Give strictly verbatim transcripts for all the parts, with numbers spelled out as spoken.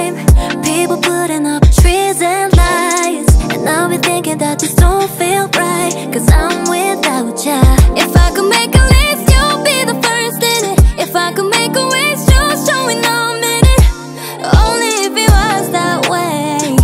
time. People putting up trees and lights, and I'll be thinking that this don't feel right, cause I'm without ya. If I could make a list, you'll be the first in it. If I could make a wish, just showing I'm in it. Only if it was that way.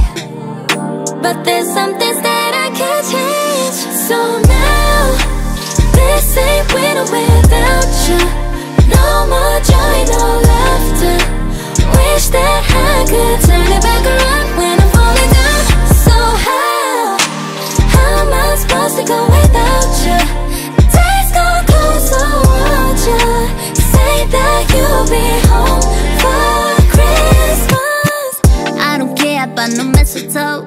But there's some things that I can't change. So now, this ain't winter without you. No more joy, no laughter. Wish that I could turn it back around when I'm falling down. So how, how am I supposed to go without you? The days gon' go, so won't you say that you'll be home for Christmas? I don't care about no mistletoe.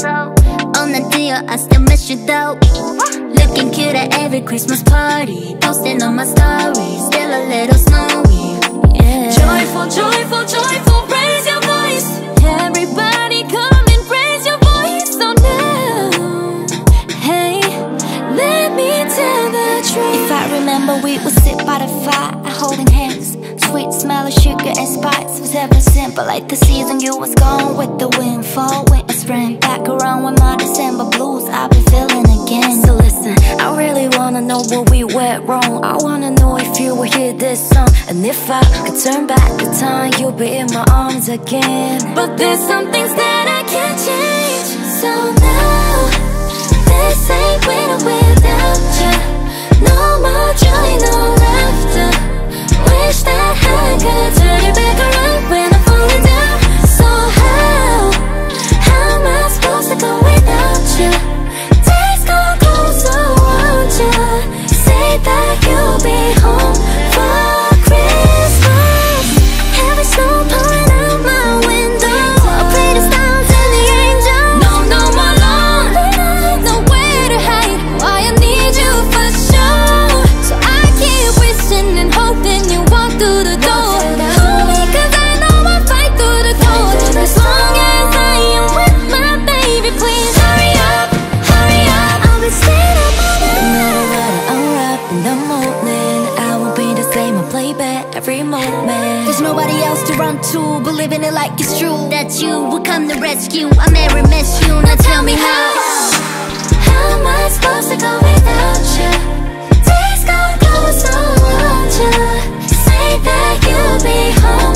On the deal, I still miss you though. Looking cute at every Christmas party, posting on my stories, still a little snowy. Yeah. Joyful, joyful, joyful, raise your voice. Everybody come and raise your voice. So now, hey, let me tell the truth. If I remember, we would sit by the fire, holding hands. Sweet smell of sugar and spice was ever simple, like the season you was gone with the wind. Fall, winter, spring, back around with my December blues, I've been feeling again. So listen, I really wanna know what we went wrong. I wanna know if you will hear this song, and if I could turn back the time, you'll be in my arms again. But there's some things that I can't change. So now, this ain't winter without you. No more joy, no laughter. Wish that I could turn it back around when I'm falling down. So how, how am I supposed to go without you? Days gon' go, so won't you say that you'll be home for Christmas? Heavy snow pouring out my window. I pray the stars and the angels. No, no more lonely nights, nowhere to hide. Why I need you for sure. So I keep wishing and hoping you walk through the door. Only cause I know I'll fight through the door. As long as I am with my baby, please hurry up, hurry up. I'll be staying up all night. I'm up in the morning, I won't be the same, I'll play back every moment. There's nobody else to run to, believing it like it's true that you will come to rescue. I may miss you, now tell me how. How am I supposed to go without you? Days gon' go, so won't you say that you'll be home